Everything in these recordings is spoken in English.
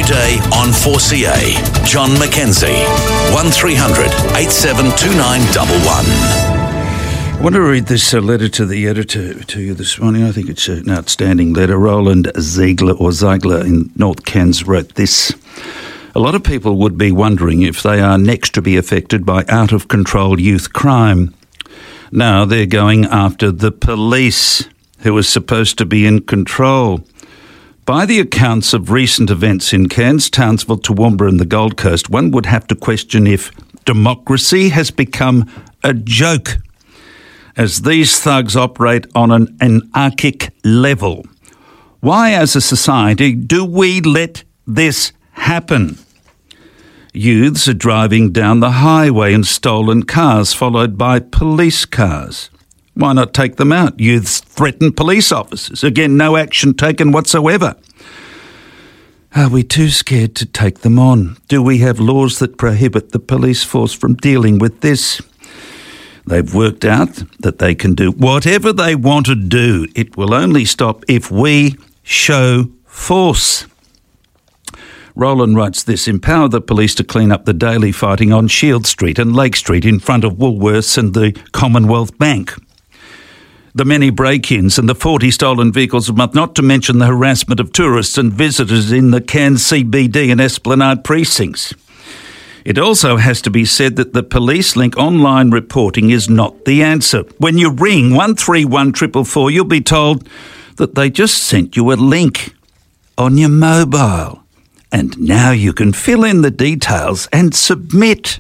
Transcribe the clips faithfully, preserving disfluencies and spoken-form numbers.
Today on four C A. John McKenzie. one three hundred eight seven two nine one one. I want to read this uh, letter to the editor to you this morning. I think it's an outstanding letter. Roland Ziegler, or Ziegler in North Cairns, wrote this. A lot of people would be wondering if they are next to be affected by out-of-control youth crime. Now they're going after the police, who are supposed to be in control. By the accounts of recent events in Cairns, Townsville, Toowoomba and the Gold Coast, one would have to question if democracy has become a joke, as these thugs operate on an anarchic level. Why, as a society, do we let this happen? Youths are driving down the highway in stolen cars, followed by police cars. Why not take them out? Youths threaten police officers. Again, no action taken whatsoever. Are we too scared to take them on? Do we have laws that prohibit the police force from dealing with this? They've worked out that they can do whatever they want to do. It will only stop if we show force. Roland writes this: empower the police to clean up the daily fighting on Shield Street and Lake Street in front of Woolworths and the Commonwealth Bank. The many break-ins and the forty stolen vehicles a month, not to mention the harassment of tourists and visitors in the Cairns C B D and Esplanade precincts. It also has to be said that the Police Link online reporting is not the answer. When you ring one three one four four four, you'll be told that they just sent you a link on your mobile. And now you can fill in the details and submit.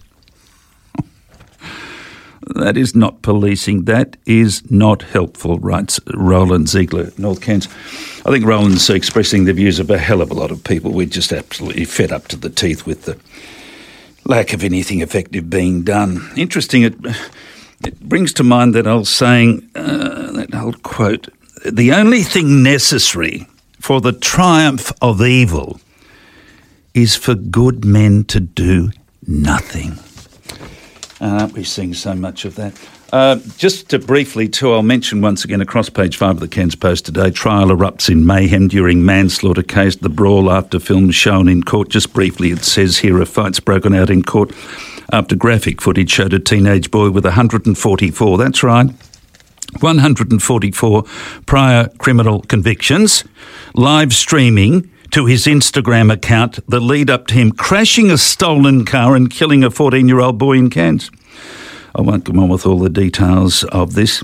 That is not policing. That is not helpful, writes Roland Ziegler, North Cairns. I think Roland's expressing the views of a hell of a lot of people. We're just absolutely fed up to the teeth with the lack of anything effective being done. Interesting, it, it brings to mind that old saying, uh, that old quote, the only thing necessary for the triumph of evil is for good men to do nothing. Uh, aren't we seeing so much of that? Uh, just to briefly, too, I'll mention once again across page five of the Cairns Post today, trial erupts in mayhem during manslaughter case, the brawl after film shown in court. Just briefly, it says here a fight's broken out in court after graphic footage showed a teenage boy with one hundred forty-four, that's right, one hundred forty-four prior criminal convictions, live streaming to his Instagram account the lead up to him crashing a stolen car and killing a fourteen-year-old boy in Cairns. I won't go on with all the details of this,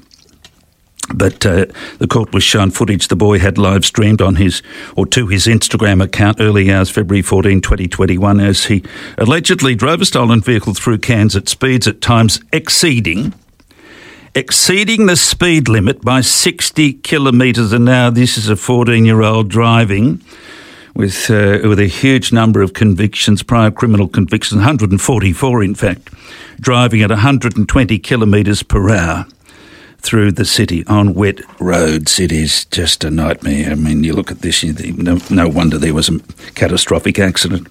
but uh, the court was shown footage the boy had live streamed on his or to his Instagram account early hours February fourteenth, twenty twenty-one, as he allegedly drove a stolen vehicle through Cairns at speeds at times exceeding exceeding the speed limit by sixty kilometres an hour. This is a fourteen-year-old driving with uh, with a huge number of convictions, prior criminal convictions, one hundred forty-four in fact, driving at one hundred twenty kilometres per hour through the city on wet roads. It is just a nightmare. I mean, you look at this, you think, no, no wonder there was a catastrophic accident.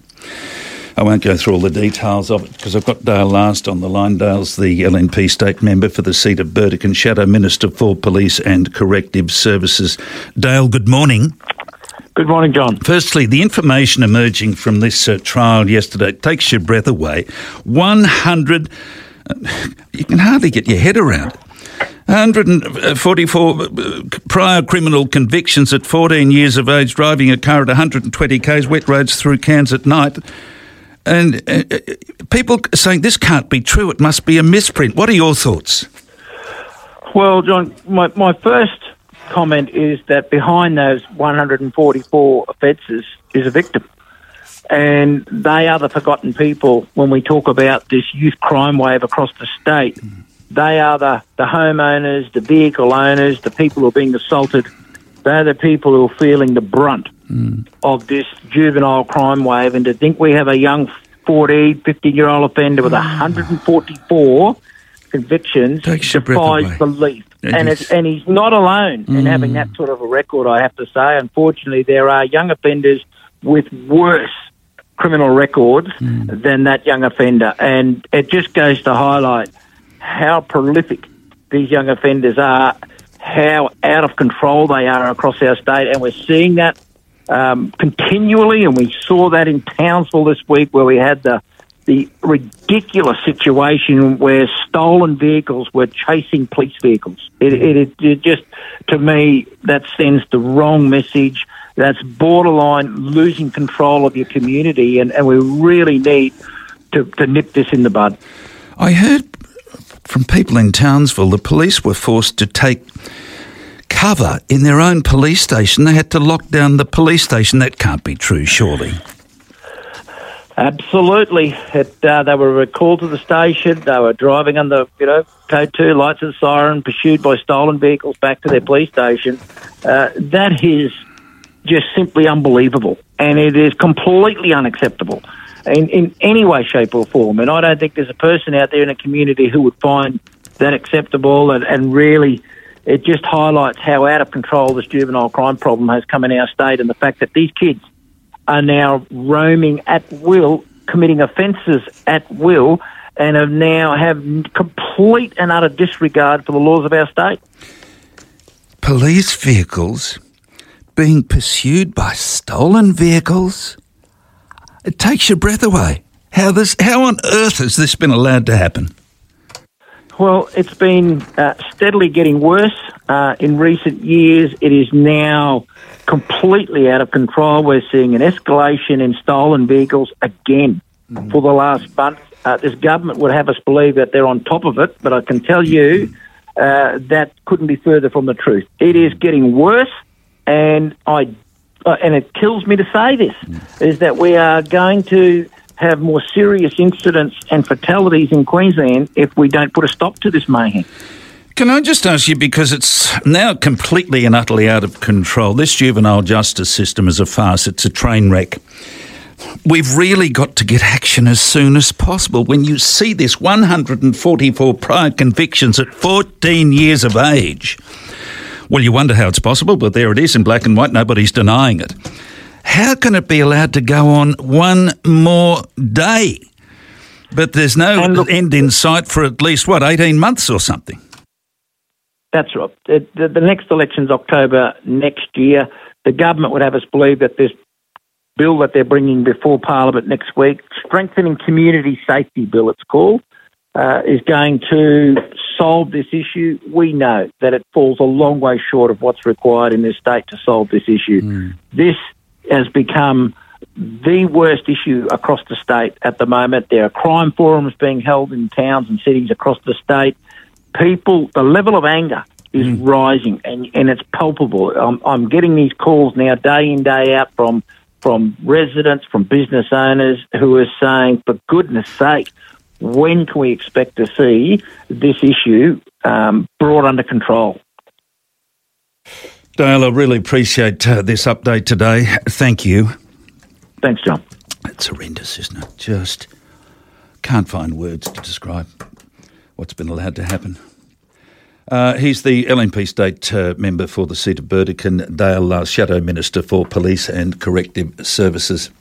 I won't go through all the details of it because I've got Dale Last on the line. Dale's the L N P state member for the seat of Burdekin and Shadow Minister for Police and Corrective Services. Dale, good morning. Good morning, John. Firstly, the information emerging from this uh, trial yesterday takes your breath away. one hundred, uh, you can hardly get your head around it. one hundred forty-four prior criminal convictions at fourteen years of age, driving a car at one hundred twenty k's, wet roads through Cairns at night. And uh, people are saying this can't be true, it must be a misprint. What are your thoughts? Well, John, my, my first comment is that behind those one hundred forty-four offences is a victim. And they are the forgotten people when we talk about this youth crime wave across the state. Mm. They are the, the homeowners, the vehicle owners, the people who are being assaulted. They're the people who are feeling the brunt mm. of this juvenile crime wave. And to think we have a young fourteen, fifteen-year-old offender with one hundred forty-four convictions defies belief. It and it's, and he's not alone mm. in having that sort of a record, I have to say. Unfortunately, there are young offenders with worse criminal records mm. than that young offender. And it just goes to highlight how prolific these young offenders are, how out of control they are across our state. And we're seeing that um, continually, and we saw that in Townsville this week where we had the the ridiculous situation where stolen vehicles were chasing police vehicles. It, it, it just, to me, that sends the wrong message. That's borderline losing control of your community, and, and we really need to, to nip this in the bud. I heard from people in Townsville the police were forced to take cover in their own police station. They had to lock down the police station. That can't be true, surely. Absolutely. It, uh, they were recalled to the station. They were driving under, you know, code two, lights of the siren, pursued by stolen vehicles back to their police station. Uh, that is just simply unbelievable, and it is completely unacceptable in, in any way, shape or form. And I don't think there's a person out there in a community who would find that acceptable, and, and really it just highlights how out of control this juvenile crime problem has come in our state, and the fact that these kids are now roaming at will, committing offences at will, and have now have complete and utter disregard for the laws of our state. Police vehicles being pursued by stolen vehicles? It takes your breath away. How this? How on earth has this been allowed to happen? Well, it's been uh, steadily getting worse. Uh, in recent years, it is now completely out of control. We're seeing an escalation in stolen vehicles again mm-hmm. for the last month. Uh, this government would have us believe that they're on top of it, but I can tell you uh, that couldn't be further from the truth. It is getting worse, and I uh, and it kills me to say this, mm-hmm. is that we are going to have more serious incidents and fatalities in Queensland if we don't put a stop to this mayhem. Can I just ask you, because it's now completely and utterly out of control, this juvenile justice system is a farce, it's a train wreck. We've really got to get action as soon as possible. When you see this one hundred forty-four prior convictions at fourteen years of age, well, you wonder how it's possible, but there it is in black and white, nobody's denying it. How can it be allowed to go on one more day? But there's no look, end in sight for at least, what, eighteen months or something? That's right. The, the, the next election's October next year. The government would have us believe that this bill that they're bringing before Parliament next week, Strengthening Community Safety Bill it's called, uh, is going to solve this issue. We know that it falls a long way short of what's required in this state to solve this issue. Mm. This has become the worst issue across the state at the moment. There are crime forums being held in towns and cities across the state. People, the level of anger is mm. rising, and, and it's palpable. I'm, I'm getting these calls now day in, day out from from residents, from business owners who are saying, for goodness sake, when can we expect to see this issue um, brought under control? Dale, I really appreciate uh, this update today. Thank you. Thanks, John. It's horrendous, isn't it? Just can't find words to describe what's been allowed to happen. Uh, he's the L N P State uh, member for the seat of Burdekin, Dale, uh, Shadow Minister for Police and Corrective Services.